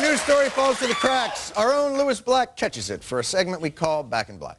news story falls through the cracks. Our own Louis Black catches it for a segment we call Back in Black.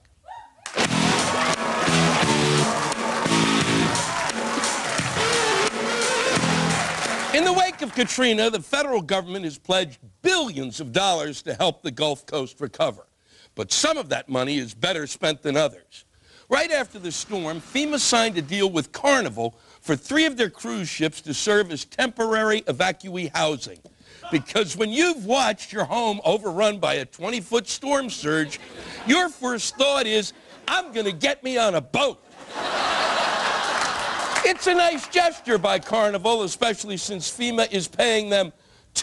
In the wake of Katrina, the federal government has pledged billions of dollars to help the Gulf Coast recover. But some of that money is better spent than others. Right after the storm, FEMA signed a deal with Carnival for 3 of their cruise ships to serve as temporary evacuee housing. Because when you've watched your home overrun by a 20-foot storm surge, your first thought is, I'm going to get me on a boat. It's a nice gesture by Carnival, especially since FEMA is paying them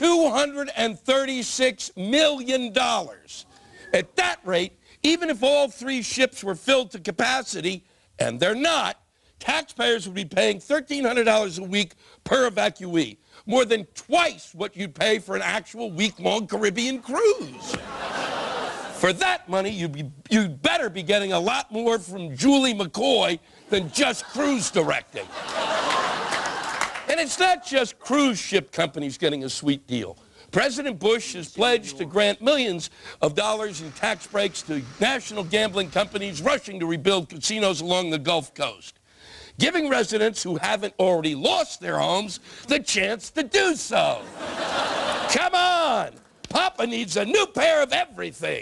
$236 million. At that rate, even if all 3 ships were filled to capacity, and they're not, taxpayers would be paying $1,300 a week per evacuee, more than twice what you'd pay for an actual week-long Caribbean cruise. For that money, you'd better be getting a lot more from Julie McCoy than just cruise directing. And it's not just cruise ship companies getting a sweet deal. President Bush has pledged to grant millions of dollars in tax breaks to national gambling companies rushing to rebuild casinos along the Gulf Coast, giving residents who haven't already lost their homes the chance to do so. Come on! Papa needs a new pair of everything.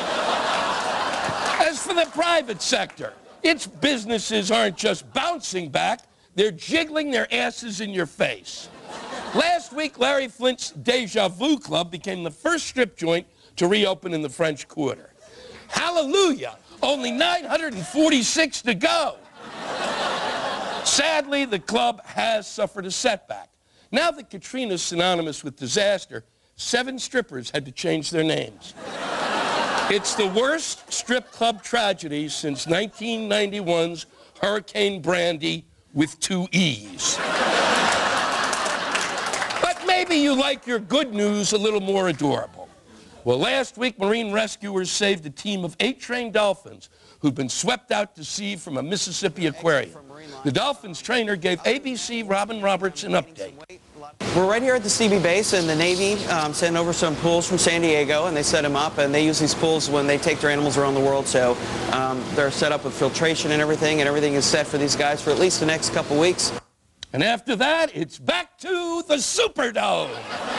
As for the private sector, its businesses aren't just bouncing back, they're jiggling their asses in your face. Last week, Larry Flint's Deja Vu Club became the first strip joint to reopen in the French Quarter. Hallelujah! Only 946 to go. Sadly, the club has suffered a setback. Now that Katrina is synonymous with disaster, 7 strippers had to change their names. It's the worst strip club tragedy since 1991's Hurricane Brandy with 2 E's. But maybe you like your good news a little more adorable. Well, last week, marine rescuers saved a team of 8 trained dolphins who'd been swept out to sea from a Mississippi aquarium. The dolphins trainer gave ABC Robin Roberts an update. We're right here at the CB base, and the Navy sent over some pools from San Diego, and they set them up, and they use these pools when they take their animals around the world, so they're set up with filtration and everything is set for these guys for at least the next couple weeks. And after that, it's back to the Superdome.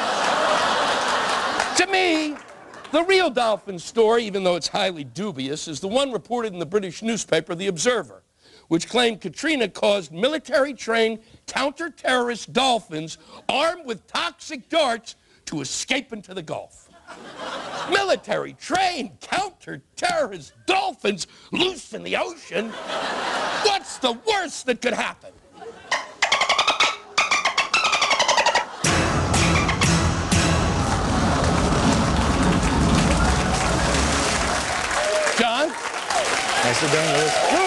To me, the real dolphin story, even though it's highly dubious, is the one reported in the British newspaper The Observer, which claimed Katrina caused military-trained counter-terrorist dolphins armed with toxic darts to escape into the Gulf. Military-trained counter-terrorist dolphins loose in the ocean? What's the worst that could happen? John? Nicely done, Louis.